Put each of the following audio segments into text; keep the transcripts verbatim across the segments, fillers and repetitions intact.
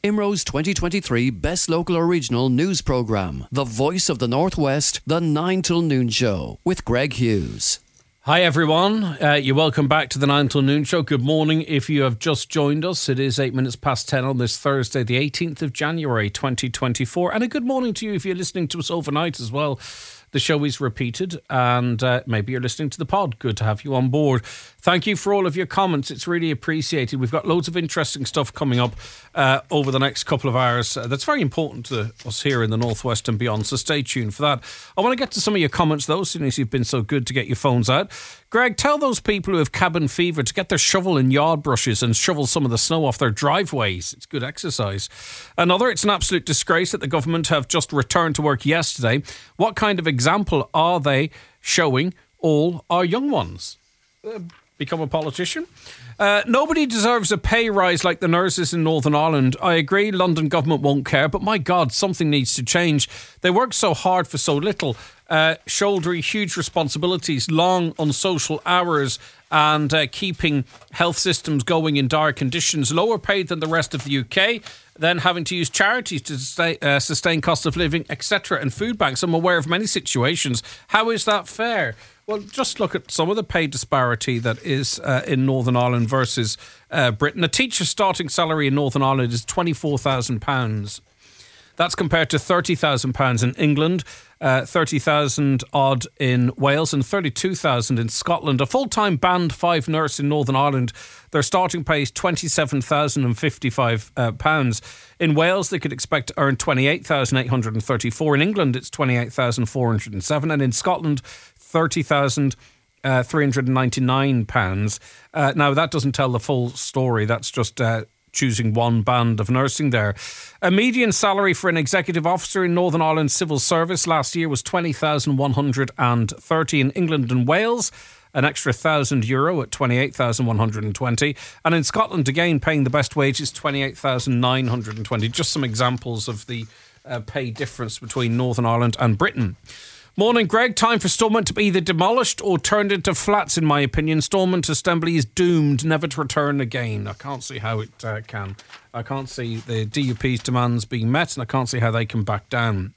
I M R O's twenty twenty-three Best Local Original News Programme, The Voice of the Northwest, The nine till Noon Show, with Greg Hughes. Hi everyone, uh, you're welcome back to the nine till Noon Show. Good morning if you have just joined us. It is eight minutes past ten on this Thursday, the eighteenth of January twenty twenty-four. And a good morning to you if you're listening to us overnight as well. The show is repeated and uh, maybe you're listening to the pod. Good to have you on board. Thank you for all of your comments. It's really appreciated. We've got loads of interesting stuff coming up uh, over the next couple of hours. Uh, that's very important to us here in the Northwest and beyond, so stay tuned for that. I want to get to some of your comments though, soon as you've been so good to get your phones out. Greg, tell those people who have cabin fever to get their shovel and yard brushes and shovel some of the snow off their driveways. It's good exercise. Another, it's an absolute disgrace that the government have just returned to work yesterday. What kind of example are they showing all our young ones? Uh, become a politician? Uh, nobody deserves a pay rise like the nurses in Northern Ireland. I agree, London government won't care, but my God, something needs to change. They work so hard for so little, uh, shouldering huge responsibilities, long unsocial hours, and uh, keeping health systems going in dire conditions, lower paid than the rest of the U K, then having to use charities to sustain, uh, sustain cost of living, et cetera, and food banks. I'm aware of many situations. How is that fair? Well, just look at some of the pay disparity that is uh, in Northern Ireland versus uh, Britain. A teacher's starting salary in Northern Ireland is twenty-four thousand pounds. That's compared to thirty thousand pounds in England, uh, thirty thousand odd in Wales and thirty-two thousand in Scotland. A full-time band five nurse in Northern Ireland, their starting pay is twenty-seven thousand fifty-five pounds. In Wales, they could expect to earn twenty-eight thousand eight hundred thirty-four. In England, it's twenty-eight thousand four hundred seven. And in Scotland, thirty thousand three hundred ninety-nine pounds. Uh, now, that doesn't tell the full story. That's just uh, choosing one band of nursing there. A median salary for an executive officer in Northern Ireland civil service last year was twenty thousand one hundred thirty. In England and Wales, an extra one thousand euro at twenty-eight thousand one hundred twenty. And in Scotland, again, paying the best wages, twenty-eight thousand nine hundred twenty. Just some examples of the uh, pay difference between Northern Ireland and Britain. Morning, Greg. Time for Stormont to be either demolished or turned into flats, in my opinion. Stormont to Stembley is doomed never to return again. I can't see how it uh, can. I can't see the D U P's demands being met, and I can't see how they can back down.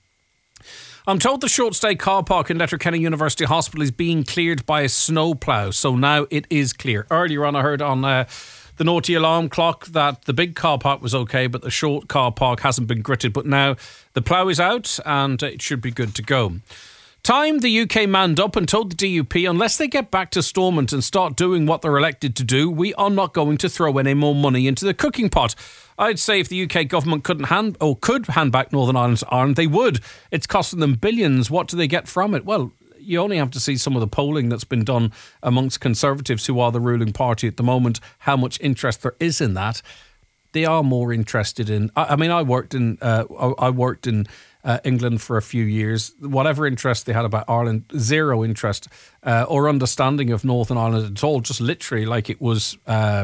I'm told the short stay car park in Letterkenny University Hospital is being cleared by a snowplough, so now it is clear. Earlier on, I heard on uh, the naughty alarm clock that the big car park was okay, but the short car park hasn't been gritted. But now the plough is out, and it should be good to go. Time the U K manned up and told the D U P, unless they get back to Stormont and start doing what they're elected to do, we are not going to throw any more money into the cooking pot. I'd say if the U K government couldn't hand or could hand back Northern Ireland to Ireland, they would. It's costing them billions. What do they get from it? Well, you only have to see some of the polling that's been done amongst Conservatives, who are the ruling party at the moment, how much interest there is in that. They are more interested in. I, I mean, I worked in. Uh, I, I worked in. Uh, England for a few years. Whatever interest they had about Ireland, zero interest uh, or understanding of Northern Ireland at all, just literally like it was uh,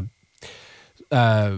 uh,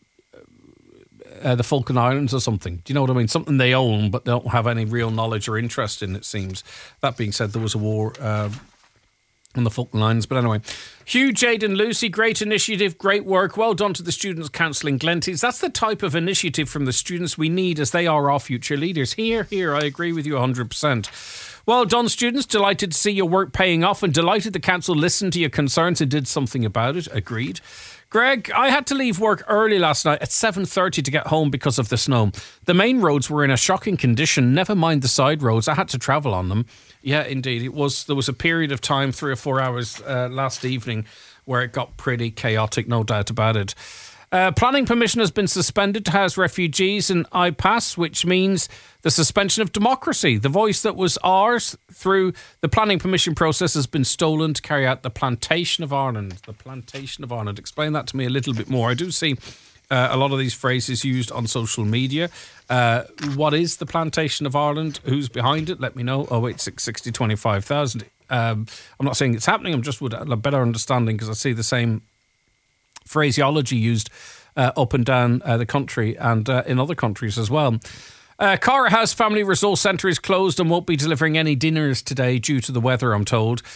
uh, the Falkland Islands or something. Do you know what I mean? Something they own but they don't have any real knowledge or interest in, it seems. That being said, there was a war uh, on the Falkland Islands. But anyway, Hugh, Jade and Lucy, great initiative, great work. Well done to the Students' Council in Glenties. That's the type of initiative from the students we need, as they are our future leaders. Here, here, I agree with you one hundred percent. Well done, students. Delighted to see your work paying off and delighted the council listened to your concerns and did something about it. Agreed. Greg, I had to leave work early last night at seven thirty to get home because of the snow. The main roads were in a shocking condition, never mind the side roads. I had to travel on them. Yeah, indeed. It was. There was a period of time, three or four hours uh, last evening, where it got pretty chaotic, no doubt about it. Uh, planning permission has been suspended to house refugees in I PASS, which means the suspension of democracy. The voice that was ours through the planning permission process has been stolen to carry out the Plantation of Ireland. The Plantation of Ireland. Explain that to me a little bit more. I do see uh, a lot of these phrases used on social media. Uh, what is the Plantation of Ireland? Who's behind it? Let me know. oh eight six sixty twenty-five thousand. Um, I'm not saying it's happening. I'm just with a better understanding because I see the same phraseology used uh, up and down uh, the country and uh, in other countries as well. Uh, Cara House Family Resource Centre is closed and won't be delivering any dinners today due to the weather, I'm told.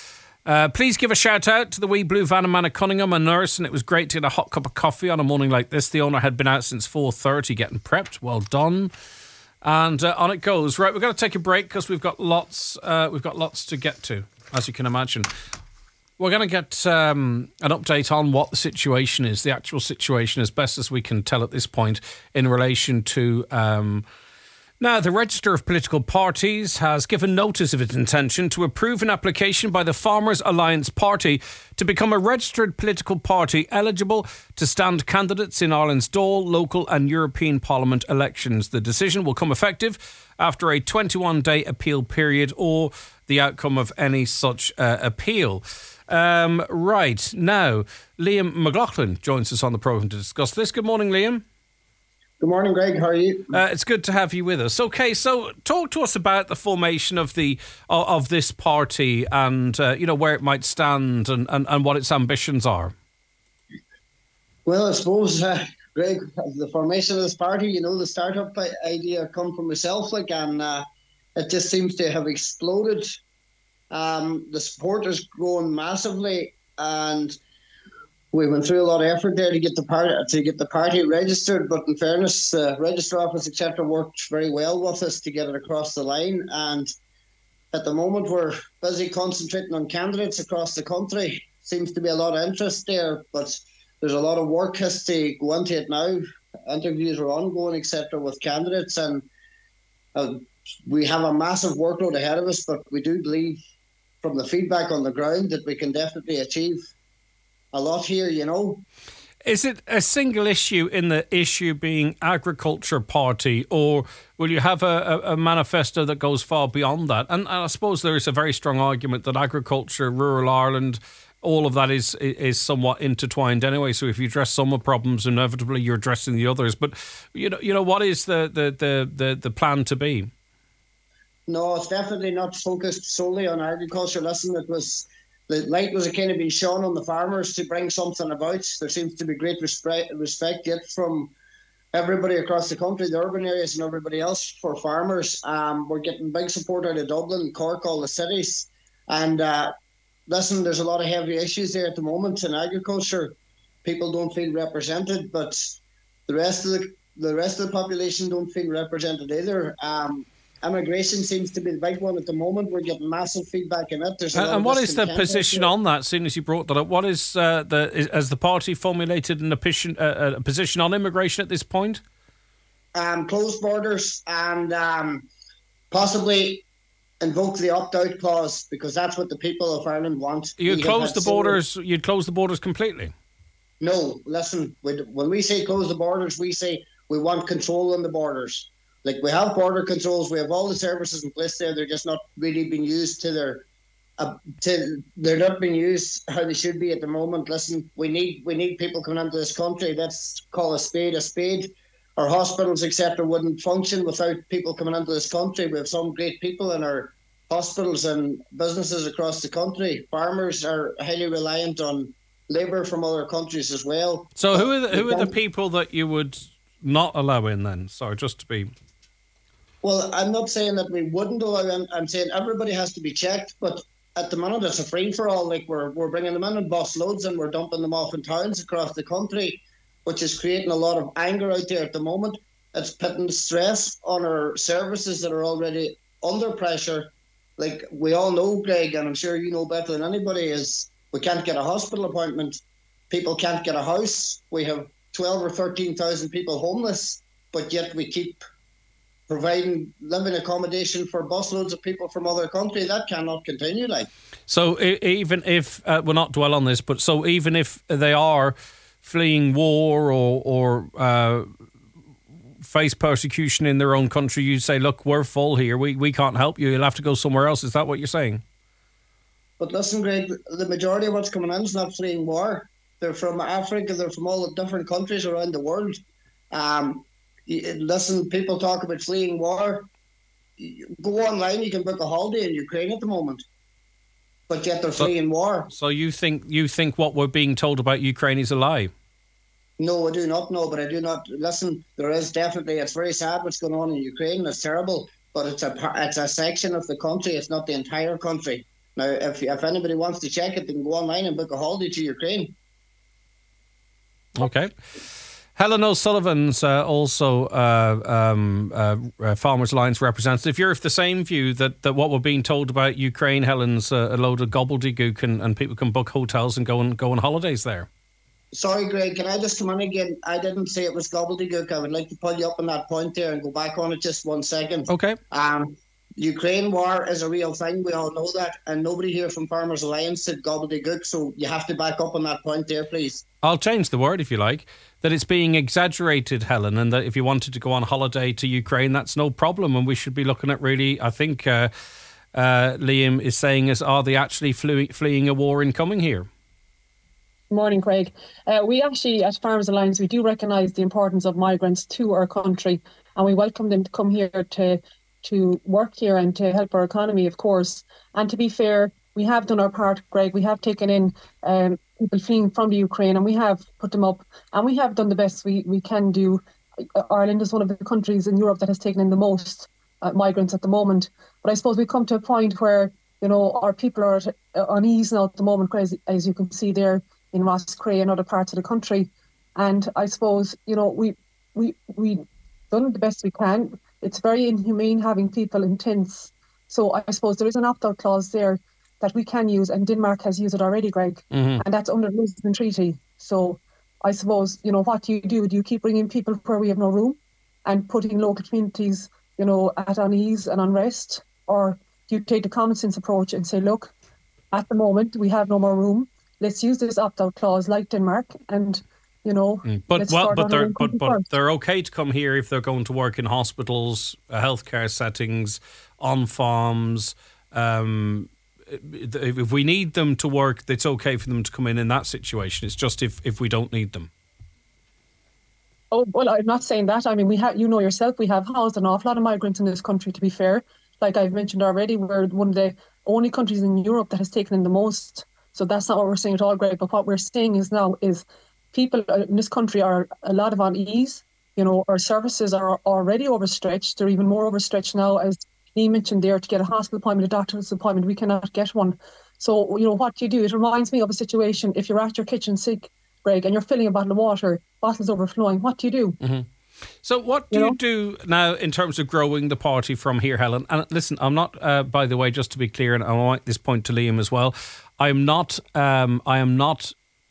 Uh, please give a shout out to the wee blue van and man of Cunningham, a nurse, and it was great to get a hot cup of coffee on a morning like this. The owner had been out since four thirty getting prepped. Well done. And uh, on it goes. Right, we've got to take a break because we've got lots. Uh, we've got lots to get to, as you can imagine. We're going to get um, an update on what the situation is, the actual situation, as best as we can tell at this point, in relation to. Um, Now, the Register of Political Parties has given notice of its intention to approve an application by the Farmers Alliance Party to become a registered political party eligible to stand candidates in Ireland's Dáil, local and European Parliament elections. The decision will come effective after a twenty-one day appeal period or the outcome of any such uh, appeal. Um, right, now, Liam McLaughlin joins us on the programme to discuss this. Good morning, Liam. Good morning, Greg. How are you? Uh, it's good to have you with us. Okay, so talk to us about the formation of the of, of this party and uh, you know where it might stand and, and, and what its ambitions are. Well, I suppose, uh, Greg, the formation of this party, you know, the startup idea come from myself, like, and uh, it just seems to have exploded. Um, the support is growing massively, and we went through a lot of effort there to get the party to get the party registered. But in fairness, the uh, register office, et cetera, worked very well with us to get it across the line. And at the moment, we're busy concentrating on candidates across the country. Seems to be a lot of interest there, but there's a lot of work has to go into it now. Interviews are ongoing, et cetera, with candidates, and uh, we have a massive workload ahead of us. But we do believe, from the feedback on the ground, that we can definitely achieve a lot here, you know. Is it a single issue in the issue being agriculture party, or will you have a, a, a manifesto that goes far beyond that? And, and I suppose there is a very strong argument that agriculture, rural Ireland, all of that is is somewhat intertwined anyway. So if you address some of the problems, inevitably you're addressing the others. But you know, you know, what is the the the the, the plan to be? No, it's definitely not focused solely on agriculture. Listen, it was. The light was kind of being shone on the farmers to bring something about. There seems to be great respect, respect yet from everybody across the country, the urban areas and everybody else, for farmers. Um, we're getting big support out of Dublin, Cork, all the cities. And uh, listen, there's a lot of heavy issues there at the moment in agriculture. People don't feel represented, but the rest of the the rest of the population don't feel represented either. Um, Immigration seems to be the big one at the moment. We're getting massive feedback in it. There's a and lot and of what is the position there. on that? Seeing as you brought that up, what is uh, the is, has the party formulated an opinion, uh, a position on immigration at this point? Um, closed borders and um, possibly invoke the opt-out clause, because that's what the people of Ireland want. You'd close the borders. Similar... You'd close the borders completely. No, listen. When we say close the borders, we say we want control on the borders. Like, we have border controls, we have all the services in place there. They're just not really being used to their, uh, to they're not being used how they should be at the moment. Listen, we need we need people coming into this country. Let's call a spade a spade. Our hospitals, et cetera, wouldn't function without people coming into this country. We have some great people in our hospitals and businesses across the country. Farmers are highly reliant on labour from other countries as well. So who are the, who are the people that you would not allow in then? Sorry, just to be... Well, I'm not saying that we wouldn't allow them. I'm saying everybody has to be checked, but at the minute it's a free-for-all. Like, we're we're bringing them in in bus loads and we're dumping them off in towns across the country, which is creating a lot of anger out there at the moment. It's putting stress on our services that are already under pressure. Like, we all know, Greg, and I'm sure you know better than anybody, is we can't get a hospital appointment. People can't get a house. We have twelve or thirteen thousand people homeless, but yet we keep providing living accommodation for busloads of people from other countries. That cannot continue. Like, so even if uh, we'll not dwell on this, but so even if they are fleeing war or or uh, face persecution in their own country, you say, look, we're full here. We we can't help you. You'll have to go somewhere else. Is that what you're saying? But listen, Greg, the majority of what's coming in is not fleeing war. They're from Africa. They're from all the different countries around the world. Um, Listen, people talk about fleeing war. Go online, you can book a holiday in Ukraine at the moment, but yet they're so, fleeing war. So you think you think what we're being told about Ukraine is a lie? No, I do not know, but I do not. Listen, there is definitely, it's very sad what's going on in Ukraine. It's terrible, but it's a it's a section of the country. It's not the entire country. Now, if if anybody wants to check it, they can go online and book a holiday to Ukraine. Okay. Helen O'Sullivan's uh, also uh, um, uh, uh, Farmers Alliance representative. You're of the same view that, that what we're being told about Ukraine, Helen's uh, a load of gobbledygook, and, and people can book hotels and go and go on holidays there. Sorry, Greg, can I just come in again? I didn't say it was gobbledygook. I would like to pull you up on that point there and go back on it just one second. Okay. Um, Ukraine war is a real thing. We all know that. And nobody here from Farmers Alliance said gobbledygook. So you have to back up on that point there, please. I'll change the word if you like. That it's being exaggerated, Helen, and that if you wanted to go on holiday to Ukraine, that's no problem. And we should be looking at really, I think uh, uh, Liam is saying, is are they actually fle- fleeing a war incoming here? Morning, Craig. Uh, we actually, at Farmers Alliance, we do recognise the importance of migrants to our country, and we welcome them to come here to to work here and to help our economy, of course. And to be fair, we have done our part, Greg. We have taken in um, people fleeing from the Ukraine, and we have put them up, and we have done the best we, we can do. Ireland is one of the countries in Europe that has taken in the most uh, migrants at the moment. But I suppose we've come to a point where, you know, our people are at unease now at the moment, as, as you can see there in Rosscray and other parts of the country. And I suppose, you know, we we we done the best we can. It's very inhumane having people in tents. So I suppose there is an opt-out clause there that we can use, and Denmark has used it already, Greg, mm-hmm. and that's under the Lisbon Treaty. So I suppose, you know, what do you do? Do you keep bringing people where we have no room and putting local communities, you know, at unease and unrest? Or do you take the common sense approach and say, look, at the moment we have no more room. Let's use this opt-out clause like Denmark, and you know. Mm. But let's well, start but on they're our own but, country but first. they're okay to come here if they're going to work in hospitals, uh, healthcare settings, on farms. Um, if we need them to work, it's okay for them to come in in that situation. It's just if, if we don't need them. Oh well, I'm not saying that. I mean, we have, you know yourself, we have housed an awful lot of migrants in this country. To be fair, like I've mentioned already, we're one of the only countries in Europe that has taken in the most. So that's not what we're saying at all, Greg. But what we're saying is now is people in this country are a lot of unease. You know, our services are already overstretched. They're even more overstretched now, as Lee mentioned there, to get a hospital appointment, a doctor's appointment. We cannot get one. So, you know, what do you do? It reminds me of a situation if you're at your kitchen sink, Greg, and you're filling a bottle of water, bottle's overflowing. What do you do? Mm-hmm. So what do you, you know? do now in terms of growing the party from here, Helen? And listen, I'm not, uh, by the way, just to be clear, and I want this point to Liam as well, I'm not, um, I am not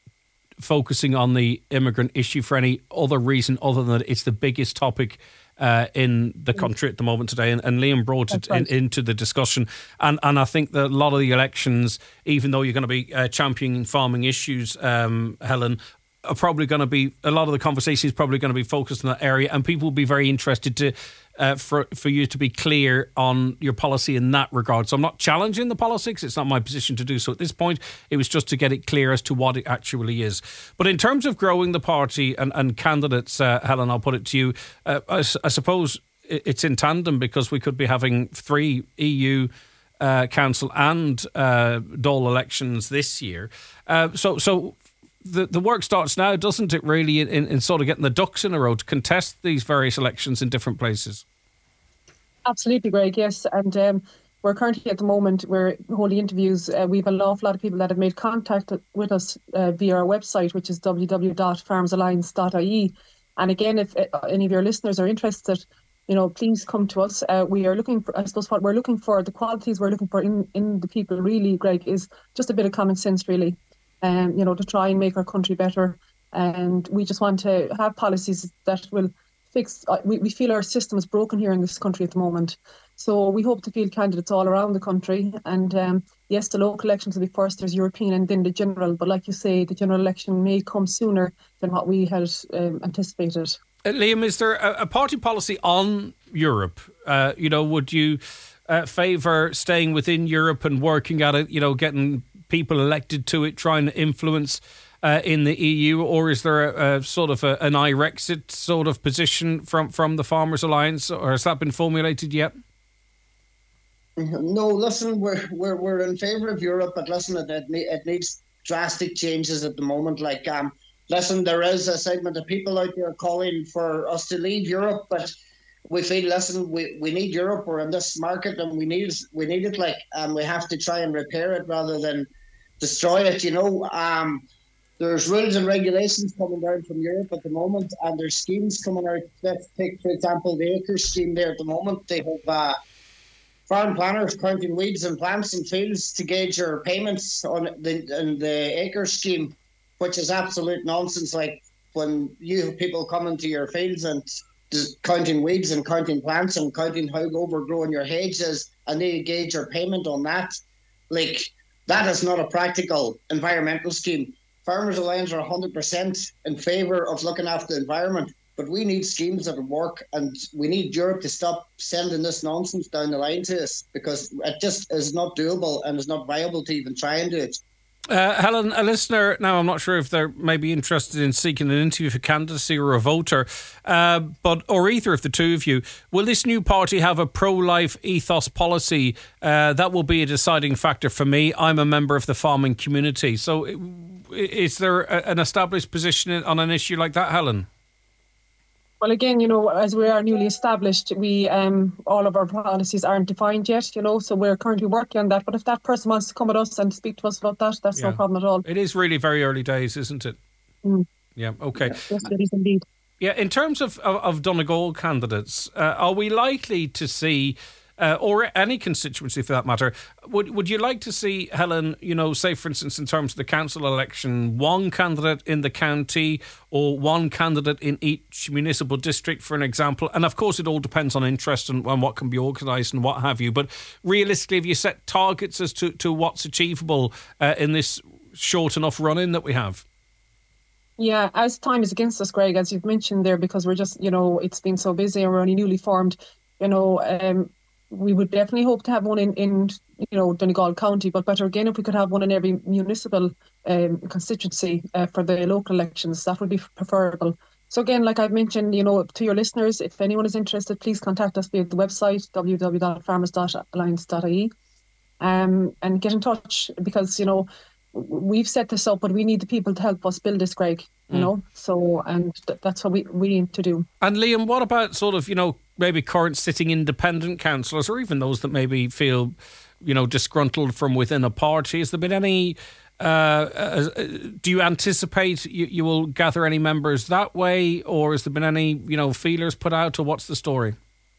focusing on the immigrant issue for any other reason other than that it's the biggest topic uh, in the country at the moment today, and, and Liam brought That's it right. in, into the discussion. And and I think that a lot of the elections, even though you're going to be uh, championing farming issues, um, Helen, are probably going to be, a lot of the conversation is probably going to be focused on that area, and people will be very interested to uh, for for you to be clear on your policy in that regard. So I'm not challenging the politics. It's not my position to do so at this point. It was just to get it clear as to what it actually is. But in terms of growing the party and, and candidates, uh, Helen, I'll put it to you, uh, I, I suppose it's in tandem, because we could be having three E U uh, Council and uh, Dáil elections this year. Uh, so so... The the work starts now, doesn't it, really, in, in sort of getting the ducks in a row to contest these various elections in different places? Absolutely, Greg, yes. And um, we're currently at the moment, we're holding interviews. Uh, we have an awful lot of people that have made contact with us uh, via our website, which is w w w dot farmers alliance dot i e. And again, if uh, any of your listeners are interested, you know, please come to us. Uh, we are looking for, I suppose what we're looking for, the qualities we're looking for in, in the people really, Greg, is just a bit of common sense, really. Um, you know, to try and make our country better. And we just want to have policies that will fix, uh, we, we feel our system is broken here in this country at the moment. So we hope to field candidates all around the country. And um, yes, the local elections will be first, there's European and then the general. But like you say, the general election may come sooner than what we had um, anticipated. Uh, Liam, is there a, a party policy on Europe? Uh, you know, would you uh, favour staying within Europe and working at it, you know, getting people elected to it, trying to influence uh, in the E U, or is there a, a sort of a, an Irexit sort of position from, from the Farmers Alliance, or has that been formulated yet? No, listen, we're we're we're in favour of Europe, but listen, it, it it needs drastic changes at the moment. Like, um, listen, there is a segment of people out there calling for us to leave Europe, but we feel, listen, we, we need Europe. We're in this market, and we need we need it, like, and we have to try and repair it rather than destroy it. You know, um, there's rules and regulations coming down from Europe at the moment, and there's schemes coming out. Let's take, for example, the Acres scheme there at the moment. They have uh, farm planners counting weeds and plants and fields to gauge your payments on the in the Acres scheme, which is absolute nonsense. Like, when you have people coming to your fields and just counting weeds and counting plants and counting how overgrown your hedge is, and they gauge your payment on that. Like, that is not a practical environmental scheme. Farmers Alliance are one hundred percent in favour of looking after the environment, but we need schemes that will work, and we need Europe to stop sending this nonsense down the line to us, because it just is not doable and is not viable to even try and do it. Uh, Helen, a listener, now I'm not sure if they're maybe interested in seeking an interview for candidacy or a voter, uh, but or either of the two of you, will this new party have a pro-life ethos policy? Uh, that will be a deciding factor for me. I'm a member of the farming community. So is there a, an established position on an issue like that, Helen? Well, again, you know, as we are newly established, we um, all of our policies aren't defined yet, you know, so we're currently working on that. But if that person wants to come with us and speak to us about that, that's yeah. no problem at all. It is really very early days, isn't it? Mm. Yeah, okay. Yes, it is indeed. Yeah, in terms of, of, of Donegal candidates, uh, are we likely to see, uh, or any constituency for that matter, would would you like to see, Helen, you know, say for instance in terms of the council election, one candidate in the county or one candidate in each municipal district, for an example? And of course it all depends on interest and, and what can be organised and what have you. But realistically, have you set targets as to, to what's achievable uh, in this short enough run-in that we have? Yeah, as time is against us, Greg, as you've mentioned there, because we're just, you know, it's been so busy and we're only newly formed, you know, um, we would definitely hope to have one in, in you know, Donegal County, but better again if we could have one in every municipal um, constituency uh, for the local elections. That would be preferable. So again, like I've mentioned, you know, to your listeners, if anyone is interested, please contact us via the website, w w w dot farmers dot alliance dot i e, um, and get in touch, because, you know, we've set this up, but we need the people to help us build this, Greg, you mm. know, so, and th- that's what we, we need to do. And Liam, what about sort of, you know, maybe current sitting independent councillors, or even those that maybe feel, you know, disgruntled from within a party? Has there been any, uh, uh, do you anticipate you, you will gather any members that way, or has there been any, you know, feelers put out, or what's the story?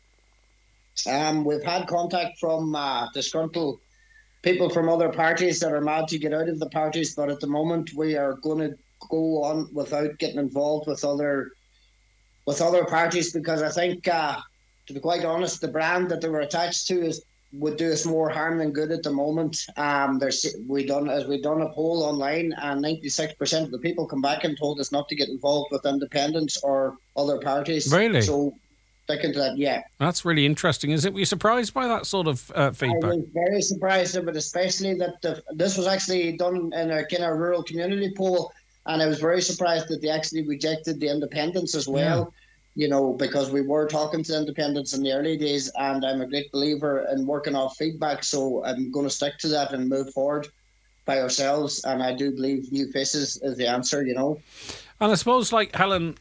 Um, we've had contact from uh, disgruntled people from other parties that are mad to get out of the parties, but at the moment we are going to go on without getting involved with other with other parties, because I think, uh, to be quite honest, the brand that they were attached to is would do us more harm than good at the moment. Um, there's we done as we done a poll online, and ninety-six percent of the people come back and told us not to get involved with independents or other parties. Really? So sticking to that, yeah. That's really interesting. Is it? Were you surprised by that sort of uh, feedback? I was very surprised, but especially that the, this was actually done in a kind of rural community poll, and I was very surprised that they actually rejected the independents as well. Yeah. You know, because we were talking to independents in the early days, and I'm a great believer in working off feedback, so I'm going to stick to that and move forward by ourselves, and I do believe new faces is the answer, you know. And I suppose, like, Helen,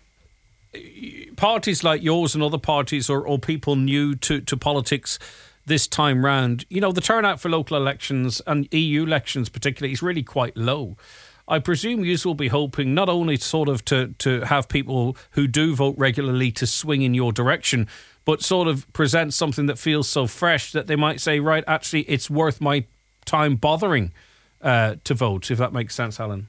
parties like yours and other parties, or, or people new to, to politics this time round, you know, the turnout for local elections and E U elections particularly is really quite low. I presume you will be hoping not only sort of to, to have people who do vote regularly to swing in your direction, but sort of present something that feels so fresh that they might say, right, actually, it's worth my time bothering uh, to vote, if that makes sense, Helen.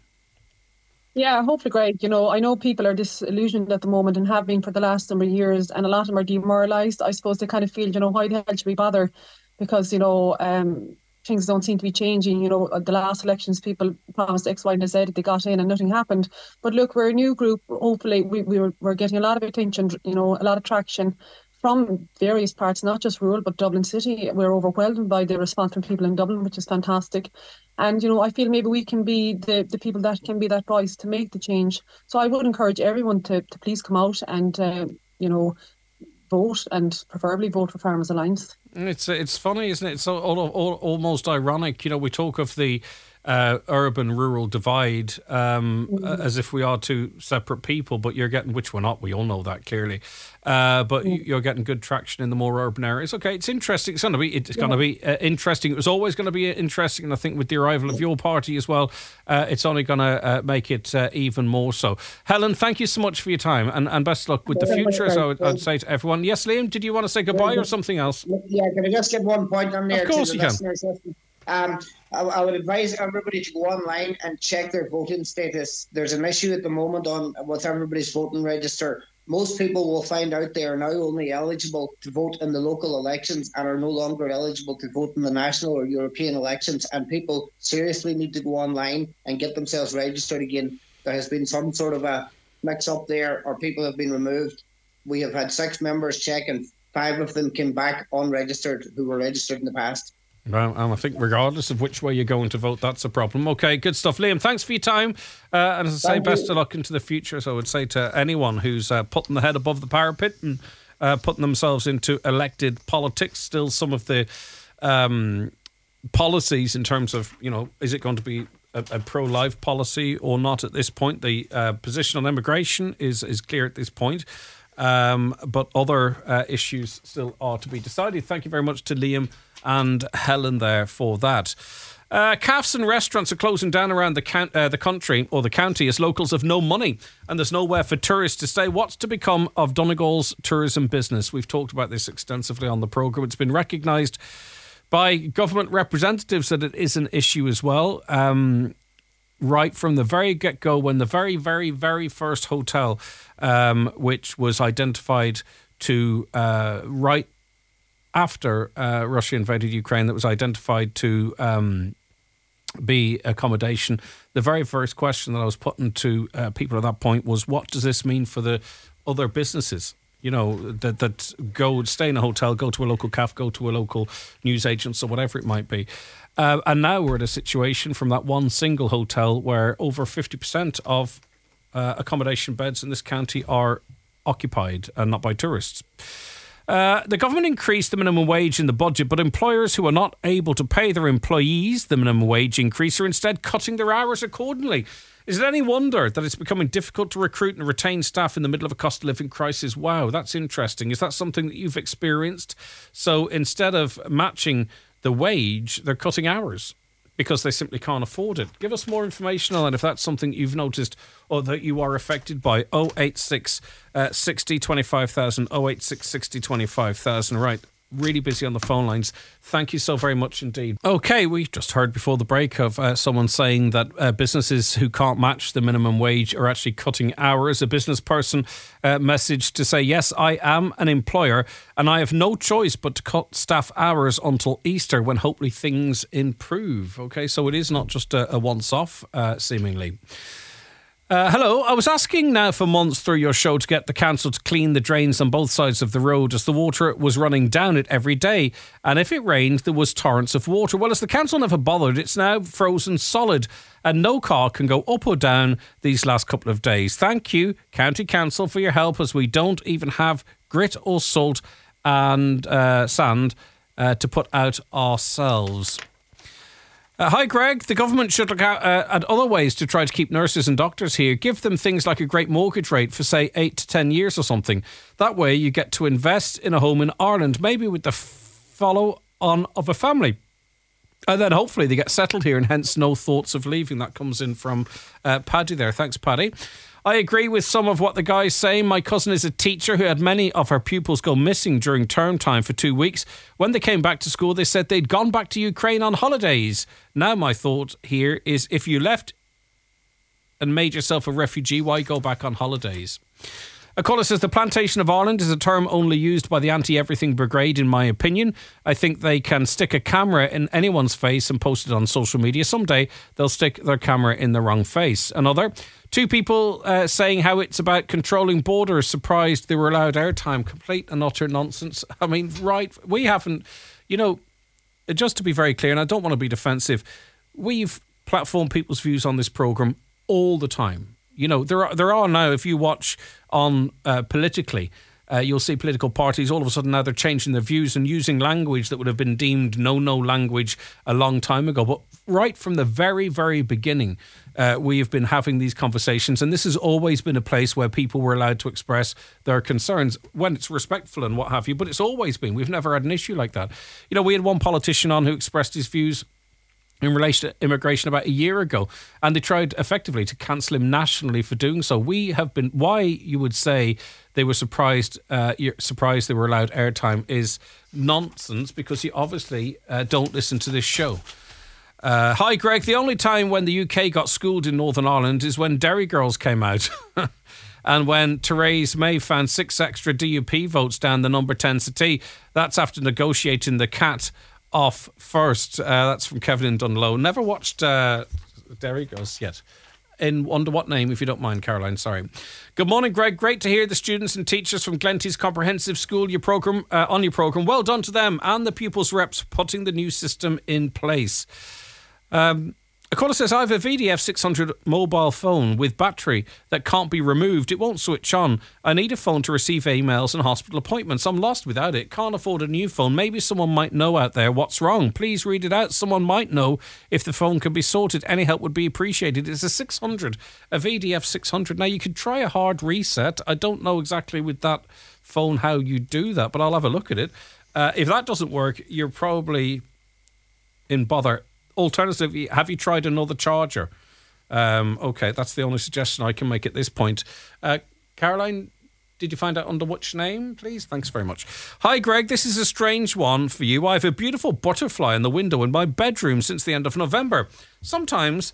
Yeah, hopefully, Greg. You know, I know people are disillusioned at the moment and have been for the last number of years, and a lot of them are demoralised. I suppose they kind of feel, you know, why the hell should we bother? Because, you know, um, things don't seem to be changing. You know, the last elections, people promised X, Y, and Z. They got in and nothing happened. But look, we're a new group. Hopefully, we, we were, we're getting a lot of attention, you know, a lot of traction from various parts, not just rural, but Dublin City. We're overwhelmed by the response from people in Dublin, which is fantastic. And, you know, I feel maybe we can be the, the people that can be that voice to make the change. So I would encourage everyone to, to please come out and, uh, you know, vote, and preferably vote for Farmers Alliance. It's it's funny, isn't it? It's all, all, all, almost ironic. You know, we talk of the uh, urban-rural divide, um, Mm. as if we are two separate people, but you're getting, which we're not, we all know that clearly, uh, but Mm. you're getting good traction in the more urban areas. Okay, it's interesting. It's going to be, it's Yeah. going to be uh, interesting. It was always going to be interesting, and I think with the arrival of your party as well, uh, it's only going to uh, make it uh, even more so. Helen, thank you so much for your time, and, and best of luck with the Very much, future, as I would, Greg. I'd say to everyone. Yes, Liam, did you want to say goodbye or something else? Yeah, can I just get one point on there Of course to you the can. listeners? Um, I, I would advise everybody to go online and check their voting status. There's an issue at the moment on with everybody's voting register. Most people will find out they are now only eligible to vote in the local elections and are no longer eligible to vote in the national or European elections. And people seriously need to go online and get themselves registered again. There has been some sort of a mix-up there, or people have been removed. We have had six members check, and five of them came back unregistered who were registered in the past. Well, and I think regardless of which way you're going to vote, that's a problem. Okay, good stuff. Liam, thanks for your time. Uh, and as I say, Thank best you. of luck into the future. So I would say to anyone who's uh, putting the head above the parapet and uh, putting themselves into elected politics, still some of the um, policies in terms of, you know, is it going to be a, a pro-life policy or not at this point? The uh, position on immigration is, is clear at this point. Um, but other uh, issues still are to be decided. Thank you very much to Liam and Helen there for that. Uh, cafes and restaurants are closing down around the count, uh, the country or the county as locals have no money and there's nowhere for tourists to stay. What's to become of Donegal's tourism business? We've talked about this extensively on the programme. It's been recognised by government representatives that it is an issue as well. Um, right from the very get-go, when the very, very, very first hotel, um, which was identified to uh, right after uh, Russia invaded Ukraine, that was identified to um, be accommodation, the very first question that I was putting to uh, people at that point was, what does this mean for the other businesses? You know, that that go stay in a hotel, go to a local cafe, go to a local newsagents or whatever it might be. Uh, and now we're in a situation from that one single hotel where over fifty percent of uh, accommodation beds in this county are occupied and not by tourists. Uh, the government increased the minimum wage in the budget, but employers who are not able to pay their employees the minimum wage increase are instead cutting their hours accordingly. Is it any wonder that it's becoming difficult to recruit and retain staff in the middle of a cost of living crisis? Wow, that's interesting. Is that something that you've experienced? So instead of matching the wage, they're cutting hours because they simply can't afford it. Give us more information on that if that's something you've noticed or that you are affected by. oh eight six, sixty, twenty-five thousand, oh eight six, sixty, twenty-five thousand. Right. Really busy on the phone lines. Thank you so very much indeed. Okay, we just heard before the break of uh, someone saying that uh, businesses who can't match the minimum wage are actually cutting hours. A business person uh, messaged to say, yes, I am an employer and I have no choice but to cut staff hours until Easter when hopefully things improve. Okay, so it is not just a, a once-off, uh, seemingly. Uh, hello, I was asking now for months through your show to get the council to clean the drains on both sides of the road as the water was running down it every day. And if it rained, there was torrents of water. Well, as the council never bothered, it's now frozen solid and no car can go up or down these last couple of days. Thank you, County Council, for your help as we don't even have grit or salt and uh, sand uh, to put out ourselves. Uh, hi, Greg. The government should look at, uh, at other ways to try to keep nurses and doctors here. Give them things like a great mortgage rate for, say, eight to ten years or something. That way you get to invest in a home in Ireland, maybe with the follow-on of a family. And then hopefully they get settled here and hence no thoughts of leaving. That comes in from uh, Paddy there. Thanks, Paddy. I agree with some of what the guy's saying. My cousin is a teacher who had many of her pupils go missing during term time for two weeks. When they came back to school, they said they'd gone back to Ukraine on holidays. Now my thought here is if you left and made yourself a refugee, why go back on holidays? A caller says the plantation of Ireland is a term only used by the anti-everything brigade, in my opinion. I think they can stick a camera in anyone's face and post it on social media. Someday they'll stick their camera in the wrong face. Another, two people uh, saying how it's about controlling borders, surprised they were allowed airtime. Complete and utter nonsense. I mean, right, we haven't, you know, just to be very clear, and I don't want to be defensive, we've platformed people's views on this programme all the time. You know, there are there are now, if you watch on uh, politically, Uh, you'll see political parties all of a sudden now they're changing their views and using language that would have been deemed no-no language a long time ago. But right from the very, very beginning, uh, we have been having these conversations, and this has always been a place where people were allowed to express their concerns when it's respectful and what have you. But it's always been. We've never had an issue like that. You know, we had one politician on who expressed his views in relation to immigration about a year ago, and they tried effectively to cancel him nationally for doing so. We have been, why you would say they were surprised, uh, you're surprised they were allowed airtime is nonsense, because you obviously uh, don't listen to this show. Uh, hi, Greg. The only time when the U K got schooled in Northern Ireland is when Derry Girls came out. And when Theresa May found six extra D U P votes down the number ten settee. That's after negotiating the cat off first. Uh, that's from Kevin in Dunlow. Never watched uh, Derry Girls yet. In under what name, if you don't mind, Caroline? Sorry. Good morning, Greg. Great to hear the students and teachers from Glenties Comprehensive School your program uh, on your program. Well done to them and the pupils' reps putting the new system in place. Um, a caller says, I have a V D F six hundred mobile phone with battery that can't be removed. It won't switch on. I need a phone to receive emails and hospital appointments. I'm lost without it. Can't afford a new phone. Maybe someone might know out there what's wrong. Please read it out. Someone might know if the phone can be sorted. Any help would be appreciated. It's a six hundred, a V D F six hundred. Now, you could try a hard reset. I don't know exactly with that phone how you do that, but I'll have a look at it. Uh, if that doesn't work, you're probably in bother. Alternatively, have you tried another charger? Um, okay, that's the only suggestion I can make at this point. Uh, Caroline, did you find out under which name, please? Thanks very much. Hi, Greg. This is a strange one for you. I have a beautiful butterfly in the window in my bedroom since the end of November. Sometimes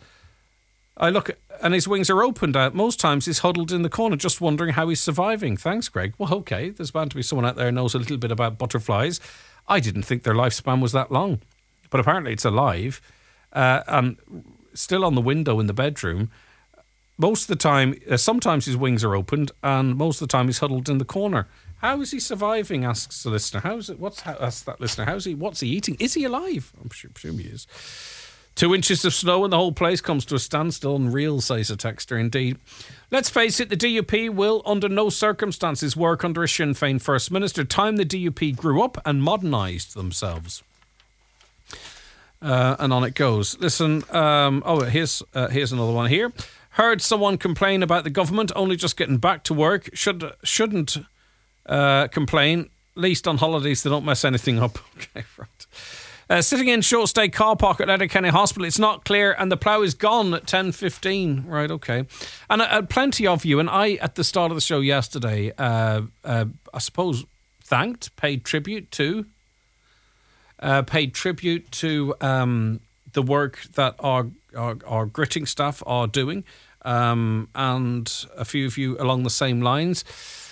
I look and his wings are opened out. Most times he's huddled in the corner, just wondering how he's surviving. Thanks, Greg. Well, okay, there's bound to be someone out there who knows a little bit about butterflies. I didn't think their lifespan was that long. But apparently it's alive uh, and still on the window in the bedroom. Most of the time, uh, sometimes his wings are opened, and most of the time he's huddled in the corner. How is he surviving? Asks the listener. How's it? What's how, asks that listener? How's he? What's he eating? Is he alive? I'm sure, presume he is. Two inches of snow and the whole place comes to a standstill. Unreal, says a texter. Indeed. Let's face it, the D U P will, under no circumstances, work under a Sinn Féin First Minister. Time the D U P grew up and modernised themselves. Uh, and on it goes. Listen, um, oh, here's uh, here's another one here. Heard someone complain about the government only just getting back to work. Should, shouldn't uh, complain, least on holidays they don't mess anything up. Okay, right. Uh, sitting in short stay car park at Letterkenny Hospital. It's not clear and the plough is gone at ten fifteen. Right, okay. And uh, plenty of you, and I, at the start of the show yesterday, uh, uh, I suppose, thanked, paid tribute to... Uh, paid tribute to um, the work that our, our our gritting staff are doing, um, and a few of you along the same lines.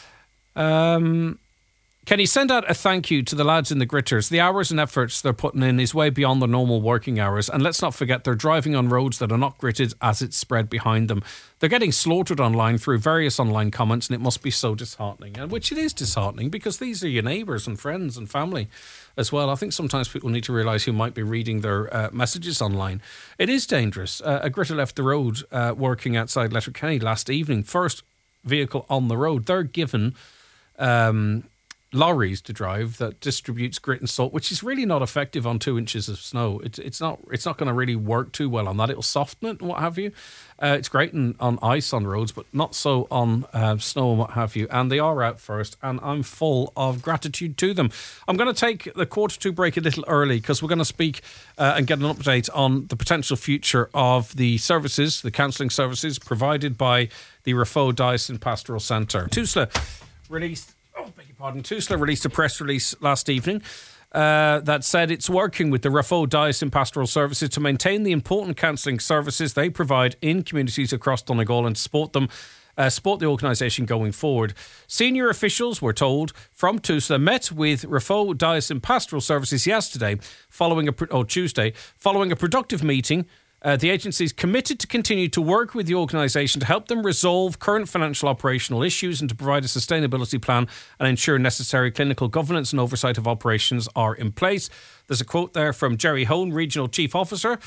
Um, can you send out a thank you to the lads in the gritters? The hours and efforts they're putting in is way beyond their normal working hours, and let's not forget they're driving on roads that are not gritted as it's spread behind them. They're getting slaughtered online through various online comments, and it must be so disheartening, and which it is disheartening, because these are your neighbours and friends and family as well. I think sometimes people need to realise who might be reading their uh, messages online. It is dangerous. Uh, a gritter left the road uh, working outside Letterkenny last evening. First vehicle on the road. They're given um, lorries to drive that distributes grit and salt, which is really not effective on two inches of snow. It's it's not it's not going to really work too well on that. It'll soften it and what have you. Uh, it's great in, on ice on roads, but not so on uh, snow and what have you. And they are out first, and I'm full of gratitude to them. I'm going to take the quarter two break a little early because we're going to speak uh, and get an update on the potential future of the services, the counselling services provided by the Raphoe Diocesan Pastoral Centre. Tusla released... Oh, beg your pardon. Tusla released a press release last evening uh, that said it's working with the Raphoe Diocesan Pastoral Services to maintain the important counselling services they provide in communities across Donegal and support them, uh, support the organisation going forward. Senior officials, were told, from Tusla met with Raphoe Diocesan Pastoral Services yesterday, following a oh Tuesday, following a productive meeting. Uh, the agency is committed to continue to work with the organisation to help them resolve current financial operational issues and to provide a sustainability plan and ensure necessary clinical governance and oversight of operations are in place. There's a quote there from Jerry Hone, Regional Chief Officer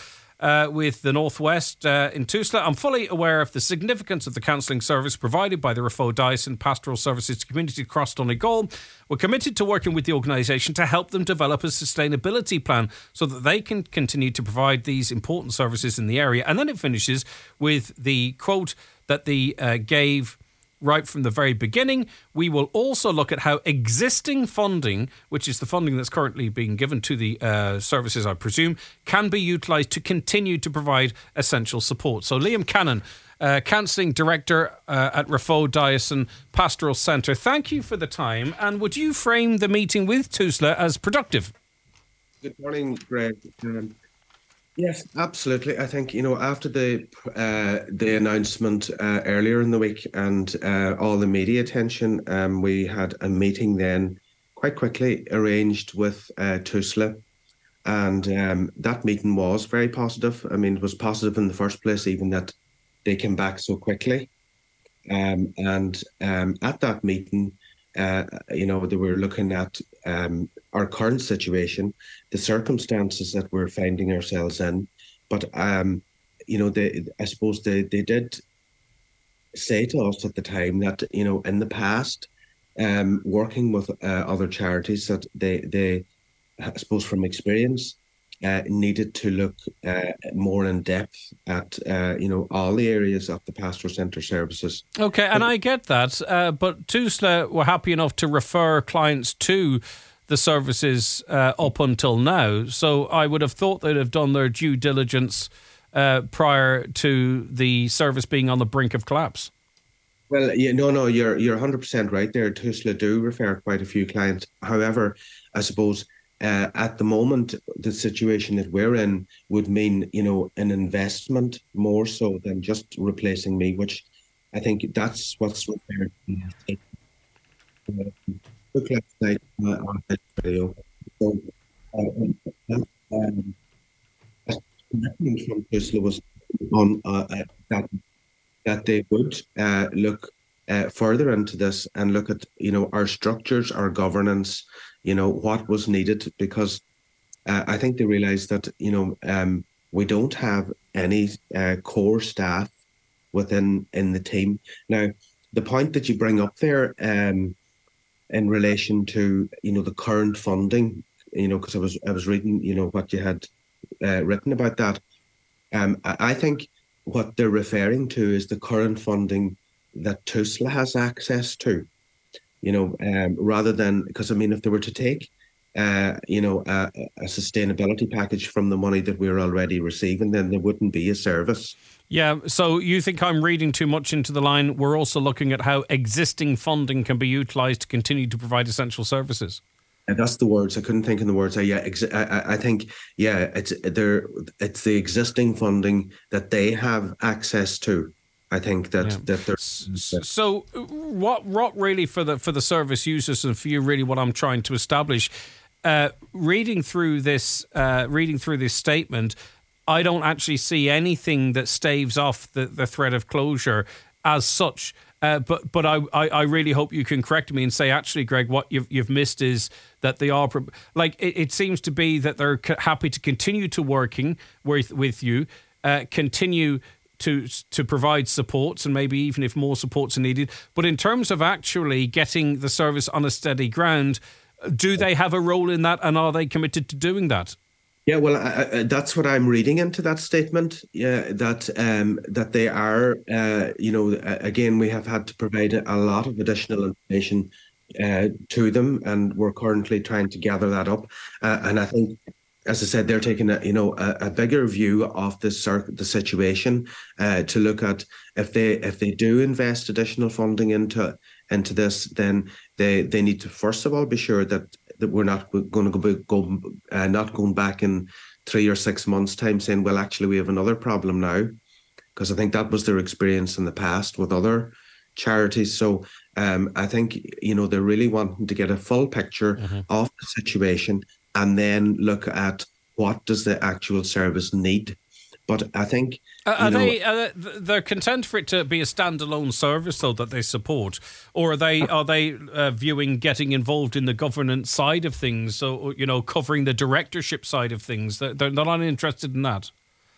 uh, with the Northwest uh, in Tusla. I'm fully aware of the significance of the counselling service provided by the Rafo Dyson Pastoral Services Community across Donegal. We're committed to working with the organisation to help them develop a sustainability plan so that they can continue to provide these important services in the area. And then it finishes with the quote that they uh, gave right from the very beginning. We will also look at how existing funding, which is the funding that's currently being given to the uh, services, I presume, can be utilised to continue to provide essential support. So Liam Cannon, uh, Counselling Director uh, at Rafo Dyson Pastoral Centre, thank you for the time. And would you frame the meeting with Tusla as productive? Good morning, Greg. Um, Yes, absolutely. I think, you know, after the uh, the announcement uh, earlier in the week and uh, all the media attention, um, we had a meeting then quite quickly arranged with uh, Tusla. And um, that meeting was very positive. I mean, it was positive in the first place, even that they came back so quickly. Um, and um, at that meeting, uh, you know, they were looking at um, our current situation, the circumstances that we're finding ourselves in. But, um, you know, they, I suppose they, they did say to us at the time that, you know, in the past, um, working with uh, other charities, that they, they, I suppose from experience, uh, needed to look uh, more in depth at, uh, you know, all the areas of the Pastoral Centre services. Okay, and I get that, uh, but Tusla were happy enough to refer clients to the services uh, up until now. So I would have thought they'd have done their due diligence uh, prior to the service being on the brink of collapse. Well, yeah, no, no, you're you're one hundred percent right there. Tusla do refer quite a few clients. However, I suppose uh, at the moment, the situation that we're in would mean, you know, an investment more so than just replacing me, which I think that's what's referred to. Look last night uh, on the video. So, uh, um, a commitment from Tusla was on uh, that that they would uh, look uh, further into this and look at, you know, our structures, our governance, you know, what was needed, because uh, I think they realised that, you know, um, we don't have any uh, core staff within in the team. Now, the point that you bring up there um, in relation to, you know, the current funding, you know, because I was I was reading, you know, what you had uh, written about that. Um, I, I think what they're referring to is the current funding that Tusla has access to, you know, um, rather than, because I mean, if they were to take, uh, you know, a, a sustainability package from the money that we're already receiving, then there wouldn't be a service. Yeah, so you think I'm reading too much into the line. We're also looking at how existing funding can be utilised to continue to provide essential services. And that's the words. I couldn't think of the words. I, yeah, ex- I, I think, yeah, it's there. It's the existing funding that they have access to. I think that yeah. that they're. So, what what really for the for the service users and for you, really, what I'm trying to establish, uh, reading through this, uh, reading through this statement, I don't actually see anything that staves off the, the threat of closure as such. Uh, but but I, I, I really hope you can correct me and say, actually, Greg, what you've you've missed is that they are like it, it seems to be that they're happy to continue to working with with you, uh, continue to to provide supports, and maybe even if more supports are needed. But in terms of actually getting the service on a steady ground, do they have a role in that, and are they committed to doing that? Yeah, well, I, I, that's what I'm reading into that statement. Yeah, that um, that they are, uh, you know, again, we have had to provide a lot of additional information uh, to them, and we're currently trying to gather that up. Uh, and I think, as I said, they're taking a, you know, a, a bigger view of this the situation uh, to look at if they if they do invest additional funding into into this, then they they need to first of all be sure that. that we're not going to go, go uh, not going back in three or six months' time saying, well, actually, we have another problem now, because I think that was their experience in the past with other charities. So um, I think, you know, they're really wanting to get a full picture mm-hmm. of the situation and then look at what does the actual service need. But I think uh, are know, they are they're content for it to be a standalone service, though, that they support, or are they are they uh, viewing getting involved in the governance side of things? So, you know, covering the directorship side of things. They're, they're not interested in that.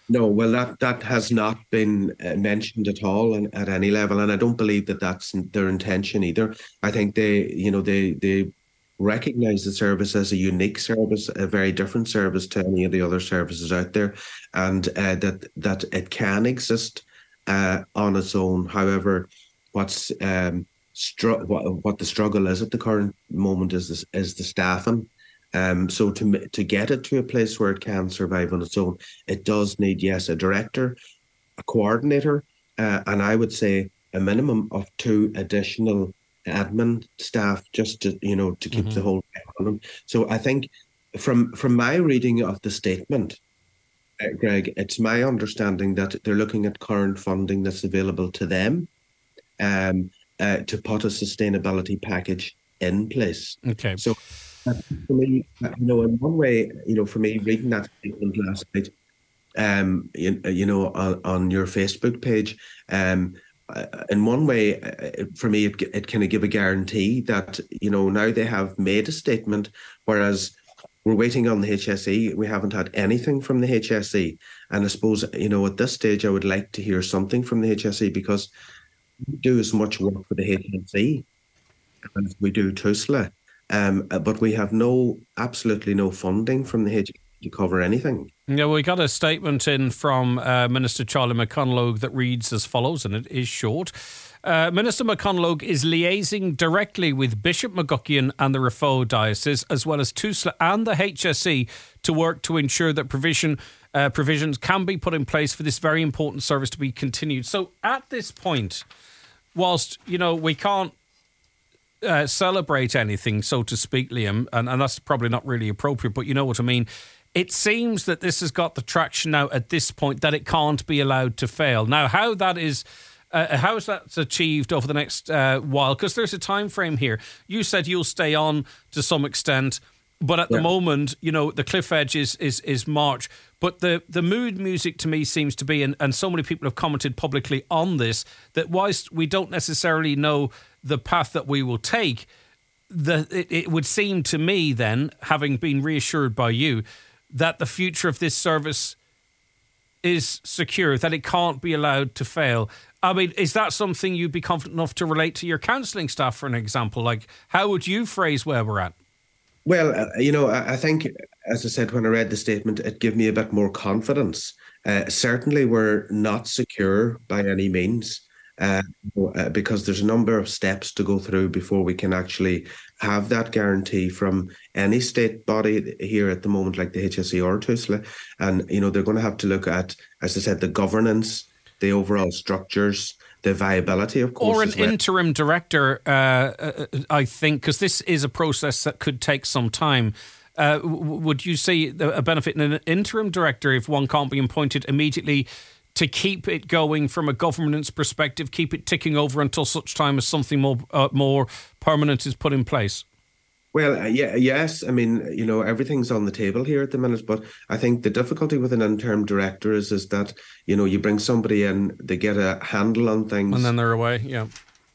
No, well, that that has not been uh, mentioned at all and, at any level, and I don't believe that that's their intention either. I think they, you know, they they recognize the service as a unique service, a very different service to any of the other services out there, and uh, that that it can exist uh, on its own. However, what's um, str- what, what the struggle is at the current moment is this, is the staffing. Um, so to to get it to a place where it can survive on its own, it does need, yes, a director, a coordinator, uh, and I would say a minimum of two additional admin staff just to, you know, to keep Mm-hmm. the whole thing on them. So I think from from my reading of the statement, uh, Greg, it's my understanding that they're looking at current funding that's available to them um, uh, to put a sustainability package in place. Okay. So uh, for me, uh, you know, in one way, you know, for me, reading that statement last night, um, you, you know, on, on your Facebook page, um, uh, in one way, uh, for me, it, it kind of give a guarantee that, you know, now they have made a statement, whereas we're waiting on the H S E. We haven't had anything from the H S E. And I suppose, you know, at this stage, I would like to hear something from the H S E, because we do as much work for the H S E as we do TUSLA. Um, uh, but we have no, absolutely no funding from the H S E to cover anything. Yeah, we got a statement in from uh, Minister Charlie McConalogue that reads as follows, and it is short. Uh, Minister McConalogue is liaising directly with Bishop McGuckian and the Raphoe Diocese, as well as TUSLA and the H S E, to work to ensure that provision uh, provisions can be put in place for this very important service to be continued. So at this point, whilst, you know, we can't Uh, celebrate anything, so to speak, Liam, and, and that's probably not really appropriate, but you know what I mean. It seems that this has got the traction now at this point that it can't be allowed to fail. Now, how that is, uh, how is that achieved over the next uh, while? Because there's a time frame here. You said you'll stay on to some extent, but at Yeah. the moment, you know, the cliff edge is is is March. But the the mood music to me seems to be, and, and so many people have commented publicly on this, that whilst we don't necessarily know the path that we will take, the it, it would seem to me then, having been reassured by you, that the future of this service is secure, that it can't be allowed to fail. I mean, is that something you'd be confident enough to relate to your counselling staff, for an example? Like, how would you phrase where we're at? Well, uh, you know, I, I think, as I said, when I read the statement, it gave me a bit more confidence. Uh, certainly, we're not secure by any means, uh, uh, because there's a number of steps to go through before we can actually have that guarantee from any state body here at the moment, like the H S E or TUSLA. And, you know, they're going to have to look at, as I said, the governance, the overall structures, the viability, of course. Or an as well. interim director, uh, I think, because this is a process that could take some time. Uh, w- would you see a benefit in an interim director if one can't be appointed immediately to keep it going from a governance perspective, keep it ticking over until such time as something more uh, more permanent is put in place? Well, uh, yeah, yes. I mean, you know, everything's on the table here at the minute, but I think the difficulty with an interim director is is that, you know, you bring somebody in, they get a handle on things, And then they're away, yeah.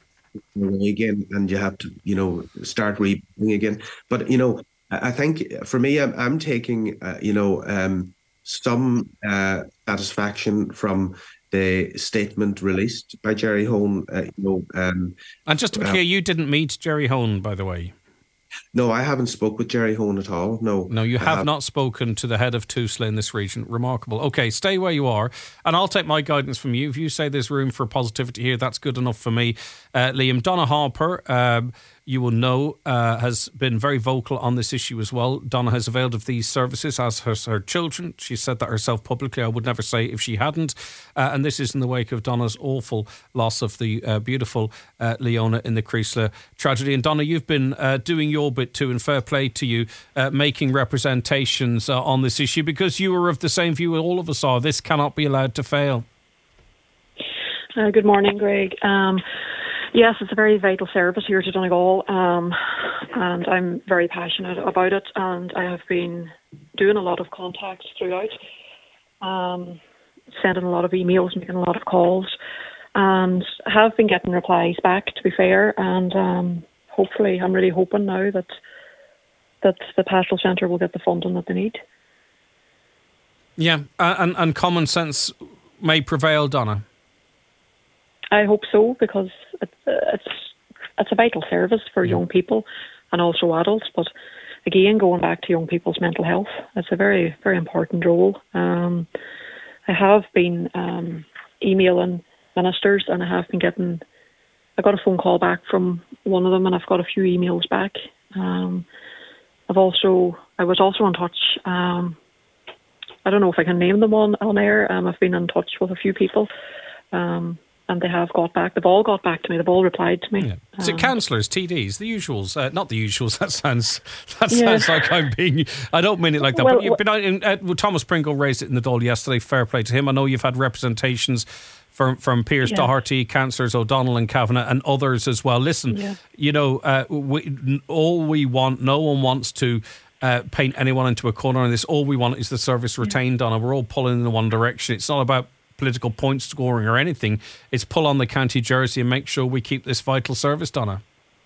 again, and you have to, you know, start rebuilding again. But, you know, I I think for me, I'm, I'm taking, uh, you know, um, some uh, satisfaction from the statement released by Jerry Hone. Uh, you know, um, And just to be uh, clear, you didn't meet Jerry Hone, by the way. no, I haven't spoke with Jerry Hone at all. No, No, you I have not spoken to the head of TUSLA in this region. Remarkable. Okay, stay where you are, and I'll take my guidance from you. If you say there's room for positivity here, that's good enough for me. Uh, Liam, Donna Harper, um, you will know, uh, has been very vocal on this issue as well. Donna has availed of these services, as has her children. She said that herself publicly. I would never say if she hadn't. Uh, and this is in the wake of Donna's awful loss of the uh, beautiful uh, Leona in the Creasler tragedy. And Donna, you've been uh, doing your bit too, and fair play to you, uh, making representations uh, on this issue, because you are of the same view all of us are. This cannot be allowed to fail. Uh, good morning, Greg. Um, yes, it's a very vital service here to Donegal, um, and I'm very passionate about it, and I have been doing a lot of contacts throughout, um, sending a lot of emails, making a lot of calls, and have been getting replies back, to be fair, and um, hopefully, I'm really hoping now that that the Pastoral Centre will get the funding that they need. Yeah, and, and common sense may prevail, Donna. I hope so, because it's it's, it's a vital service for yeah. young people and also adults. But again, going back to young people's mental health, it's a very, very important role. Um, I have been um, emailing ministers, and I have been getting, I got a phone call back from one of them, and I've got a few emails back. Um, I've also, I was also in touch, um, I don't know if I can name them on, on air. Um, I've been in touch with a few people, um, and they have got back. They've all got back to me. They've all replied to me. Yeah. Is it Um, councillors, T Ds, the usuals? Uh, not the usuals. That sounds that Yeah. sounds like I'm being. I don't mean it like that. Well, but you've been out in, uh, well, Thomas Pringle raised it in the Dáil yesterday. Fair play to him. I know you've had representations from from Piers Yeah. Doherty, councillors O'Donnell and Kavanagh, and others as well. Listen, Yeah. you know, uh, we, all we want. No one wants to. Uh, paint anyone into a corner on this. All we want is the service retained on, and we're all pulling in one direction. It's not about political point scoring or anything. It's pull on the county jersey and make sure we keep this vital service, Donna.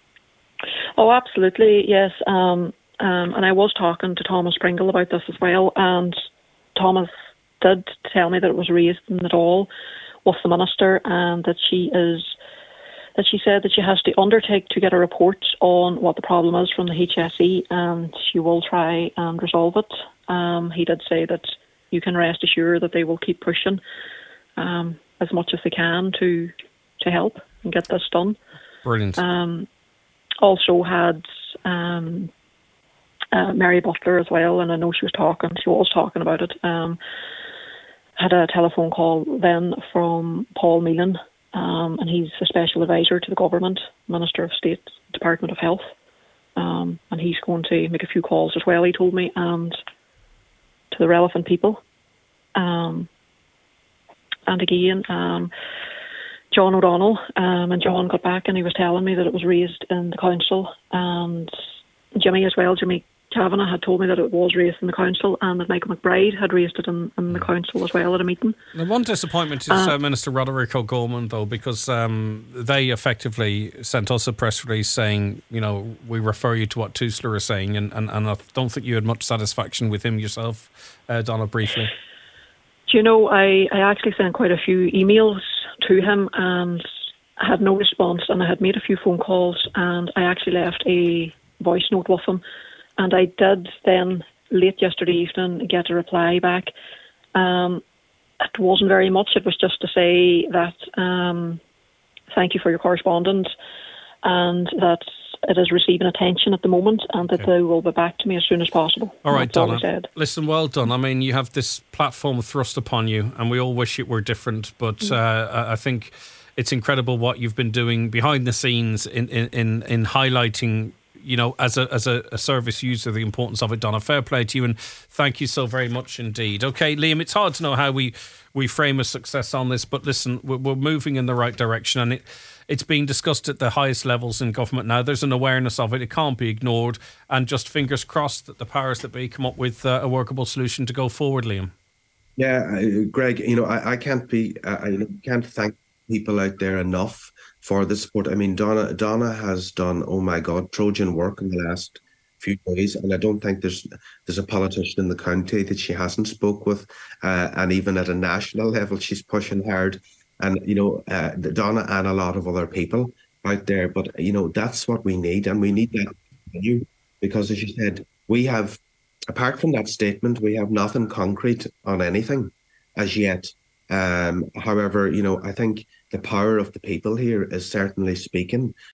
Oh, absolutely, yes. Um, um, and I was talking to Thomas Pringle about this as well, and Thomas did tell me that it was raised in the Dáil with the minister, and that she is that she said that she has to undertake to get a report on what the problem is from the H S E, and she will try and resolve it. Um, he did say that you can rest assured that they will keep pushing um, as much as they can to to help and get this done. Brilliant. Um, also had um, uh, Mary Butler as well, and I know she was talking, she was talking about it. Um, had a telephone call then from Paul Meelan, um, and he's a special advisor to the government, Minister of State, Department of Health, um, and he's going to make a few calls as well, he told me, and to the relevant people. Um, and again, um, John O'Donnell, um, and John got back and he was telling me that it was raised in the council, and Jimmy as well, Jimmy Kavanagh had told me that it was raised in the council, and that Michael McBride had raised it in, in the council as well at a meeting. The one disappointment is uh, uh, Minister Roderick O'Gorman, though, because um, they effectively sent us a press release saying, you know, we refer you to what Tusler is saying, and, and, and I don't think you had much satisfaction with him yourself, uh, Donna, briefly. Do you know, I, I actually sent quite a few emails to him and I had no response, and I had made a few phone calls, and I actually left a voice note with him. And I did then, late yesterday evening, get a reply back. Um, it wasn't very much. It was just to say that um, thank you for your correspondence, and that it is receiving attention at the moment, and that okay. they will be back to me as soon as possible. All right, That's all Donna. I said. Listen, well done. I mean, you have this platform thrust upon you, and we all wish it were different, but mm. uh, I think it's incredible what you've been doing behind the scenes in, in, in, in highlighting, you know, as a as a, a service user, the importance of it, Donna. Fair play to you, and thank you so very much indeed. Okay, Liam, it's hard to know how we, we frame a success on this, but listen, we're, we're moving in the right direction, and it it's being discussed at the highest levels in government now. There's an awareness of it. It can't be ignored, and just fingers crossed that the powers that be come up with uh, a workable solution to go forward, Liam. Yeah, uh, Greg, you know, I, I can't be, uh, I can't thank people out there enough for the support. I mean, Donna Donna has done, oh my God, Trojan work in the last few days, and I don't think there's there's a politician in the county that she hasn't spoke with, uh, and even at a national level, she's pushing hard. And you know, uh, Donna and a lot of other people out there. But you know, that's what we need, and we need that to continue, because, as you said, we have, apart from that statement, we have nothing concrete on anything as yet. Um, however, you know, I think the power of the people here is certainly speaking.